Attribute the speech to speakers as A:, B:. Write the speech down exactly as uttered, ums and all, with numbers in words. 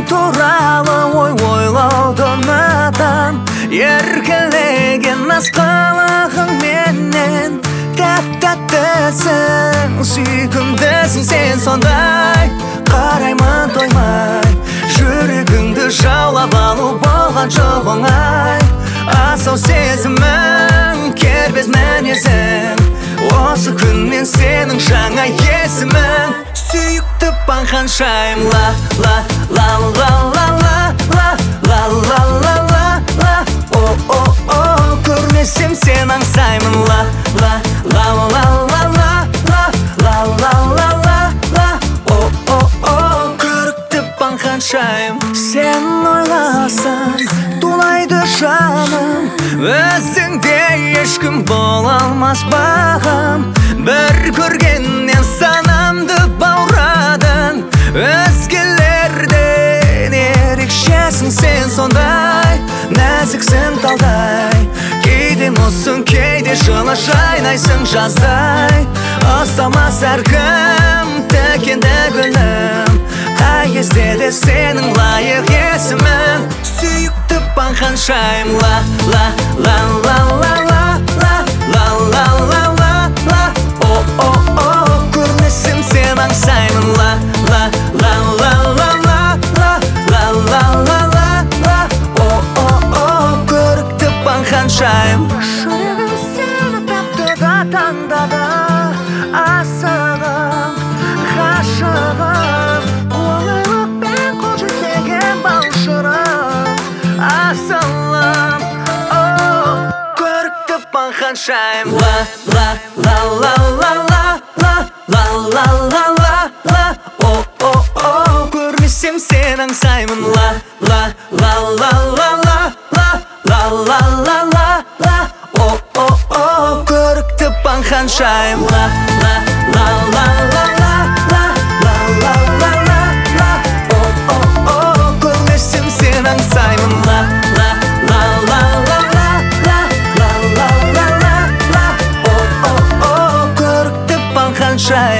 A: туралы ой ойлауды ұнатам. Еркелеген асқалығың менен тәп-тәттісің, сүйкімдісің сен сондай. Қараймын тоймай, жүрегіңді жаулап алу болған жоқ оңай. Асау сезімің, кербез мінезің, осы күннен сенің жаңа есімің. Сүйікті ханшайым, ла ла ла ла ла ла ла ла ла ла ла ла. О о о, көрмесем сен аңсаймын, ла ла ла ла ла ла ла ла ла ла ла ла. О о о, көрікті ханшайым, сен ойласаң тулайды жаным. Өзіңде ешкім бола алмас бағым. Бір көргеннен санамды баурадың, өзгелерден ерекшесің сен сондай. Нәзіксің талдай, кейде мұзсың, кейде жылы жайнайсың жаздай. Ұстамас әркім тікенді гүлім, қай кезде де сенің лайық есімің. Сүйікті ханшайым, ла ла ла ла ла ла ла ла ла ла ла ла. О о о, көрмесем сен аңсаймын, ла ла ла ла ла ла ла ла ла ла ла ла. О о о, көрікті ханшайым. Жүрегім сені тапты да таңдады, асығым, ғашығым, оңайлықпен қол жетпеген баушырым, асылым. О, көрікті ханшайым, ла ла ла ла ла ла ла ла ла ла ла ла. О о о, көрмесем сен аңсаймын, ла ла ла ла ла ла ла ла ла ла ла ла. О о о, көрікті ханшайым, ла ла ла ла ла ла ла ла ла ла ла ла. О о о, көрмесем сен аңсаймын, ла ла ла ла ла ла ла ла ла ла ла ла. О о о, көрікті ханшайым.